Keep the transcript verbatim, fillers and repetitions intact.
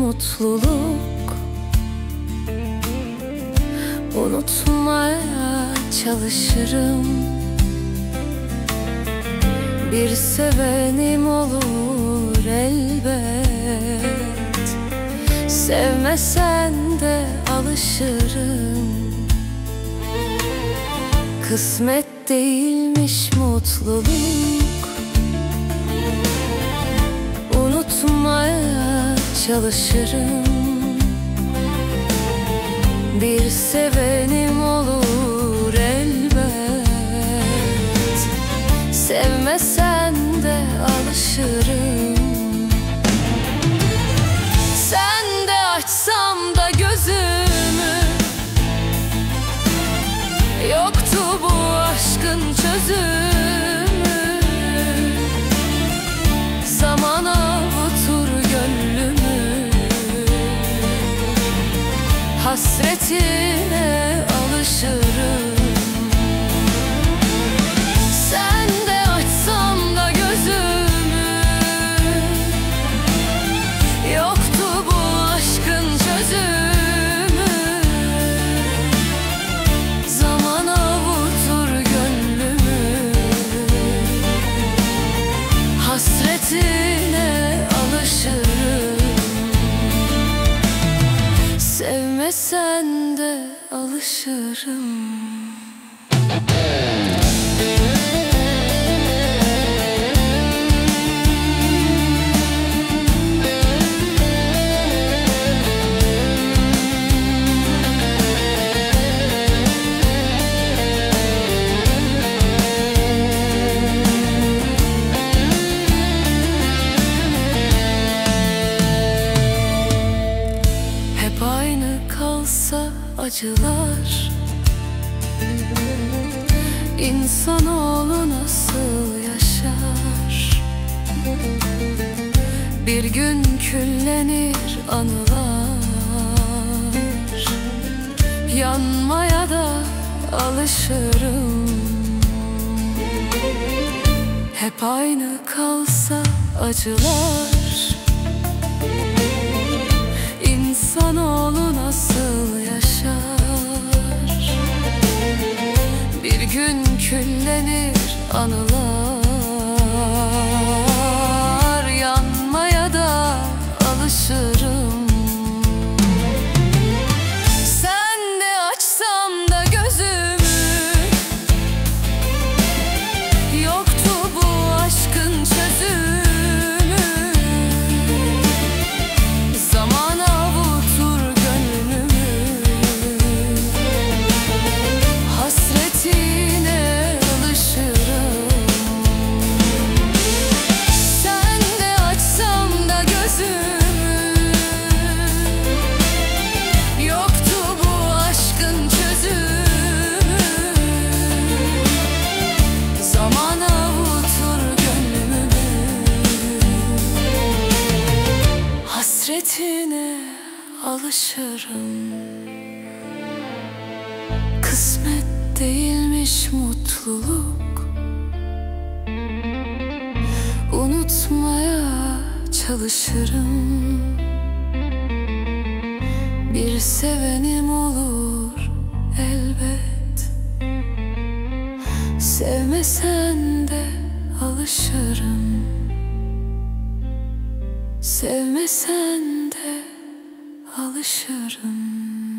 mutluluk. Unutmaya çalışırım. Bir sevenim olur elbet. Sevmesen de alışırım. Kısmet değilmiş mutluluk. Unutmaya çalışırım. Bir sevenim olur elbet. Sevmesen de alışırım. Sen de açsam da gözümü, yoktu bu aşkın çözümü. Zaman avutur gönlümü. Hasretine alışırım. Sen de açsam da gözümü, yoktu bu aşkın çözümü. Zaman avutur gönlümü. Hasretine alışırım. Sevmesen de alışırım. Hep aynı kalsa acılar, İnsanoğlu nasıl yaşar? Bir gün küllenir anılar. Yanmaya da alışırım. Hep aynı kalsa acılar, İnsanoğlu nasıl yaşar? Bir gün küllenir anılar. Yanmaya da alışırım. Sen de açsam da gözümü, yoktu bu aşkın çözümü. Zaman avutur gönlümü. Hasretine alışırım. Sen de açsam da gözümü, yoktu bu aşkın çözümü. Zaman avutur gönlümü. Hasretine alışırım. Kısmet değilmiş mutluluk. Unutmaya çalışırım. Bir sevenim olur elbet. Sevmesen de alışırım. Sevmesen de alışırım.